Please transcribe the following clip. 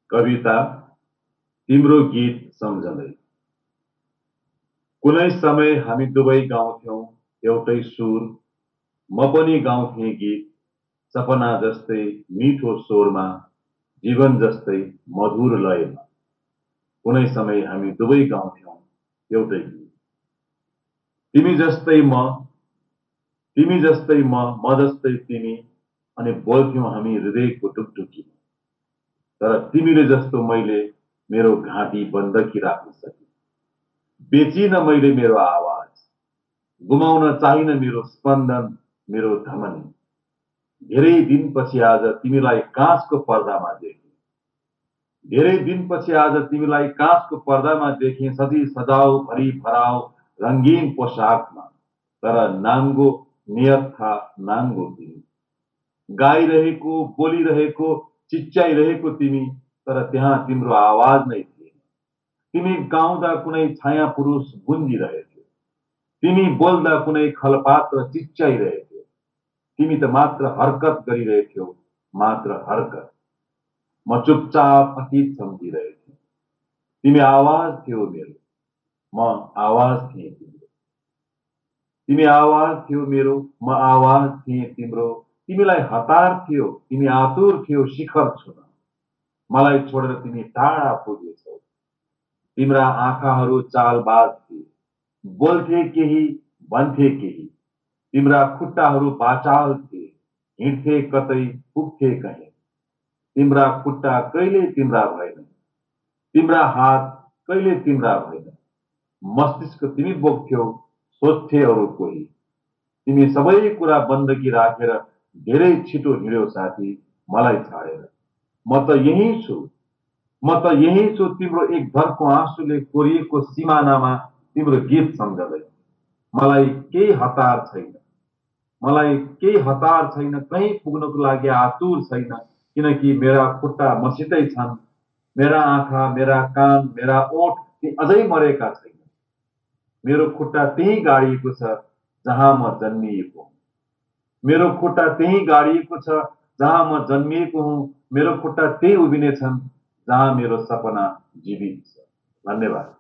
कविता तिम्रो गीत सम्झँदै। कुनै समय हामी दुवै गाउँथ्यौं एउटै सुर, म पनि गाउँथेँ गीत, सपना जस्तै मिठो स्वरमा, जीवन जस्तै मधुर लयमा। कुनै समय हामी दुवै गाउँथ्यौं एउटै गीत। तिमी जस्तै म, तिमी जस्तै म जस्तै तिमी, अनि बोल्थ्यौं हामी हृदयको ढुकढुकीमा। तर तिमीले जस्तो मैले मेरो घाँटी बन्दकी राख्न सकिन। बेचिन मैले मेरो आवाज, गुमाउन चाहिन मेरो स्पन्दन, मेरो धमनी। धेरै दिनपछि आज तिमीलाई काँचको पर्दामा देखेँ। धेरै दिनपछि आज तिमीलाई काँचको पर्दामा देखेँ, सजी सजाउ भरी भराउ रंगीन पोशाकमा। तर नाङ्गो नियत था नाङ्गो तिमी, गाइरहेको बोलिरहेको चिच्याइरहेको तिमी, तर त्यहाँ तिम्रो आवाज नै थिएन। तिमी गाउँदा कुनै छाया पुरुष गुन्जिरहेथ्यो, तिमी बोल्दा कुनै खलपात्र चिच्याइरहेथ्यो। तिमी त मात्र हरकत गरिरहेथ्यौ, मात्र हरकत। म चुपचाप अतीत सम्झिरहेथेँ। तिमी आवाज थियौ मेरो, म आवाज थिएँ तिम्रो। तिमी आवाज थियौ मेरो, म आवाज थिएँ तिम्रो। तिमीलाई हतार थियो, तिमी आतुर थियौ शिखर छुन। मलाई छोडेर तिमी टाढा पुगेछौ। तिम्रा आँखाहरू चालबाज थिए, बोल्थे केही भन्थे केही। तिम्रा खुट्टाहरू बाचाल थिए, हिँड्थे कतै पुग्थे कहीँ। तिम्रा खुट्टा कहिले तिम्रा भएन, तिम्रा हात कहिले तिम्रा भएन। मस्तिष्क तिमी बोक्थ्यौ, सोच्थे अरू कोही। तिमी सबै कुरा बन्दकी राखेर धेरै छिटो हिँड्यौ साथी, मलाई छाडेर। म त यहीँ छु, म त यहीँ छु तिम्रो एक धरको आँसुले कोरिएको सिमानामा तिम्रो गीत सम्झँदै। मलाई केही हतार छैन, मलाई केही हतार छैन, कहीँ पुग्नको लागि आतुर छैन, किनकि मेरा खुट्टा मसितै छन्। मेरा आँखा, मेरा कान, मेरा ओठ ती अझै मरेका छैन। मेरो खुट्टा त्यहीँ गाडिएको छ जहाँ म जन्मिएको हुँ। मेरो खुट्टा त्यहीँ गाडिएको छ जहाँ म जन्मिएको हुँ। मेरो खुट्टा त्यही उभिनेछन् जहाँ मेरो सपना जीवित छ। धन्यवाद।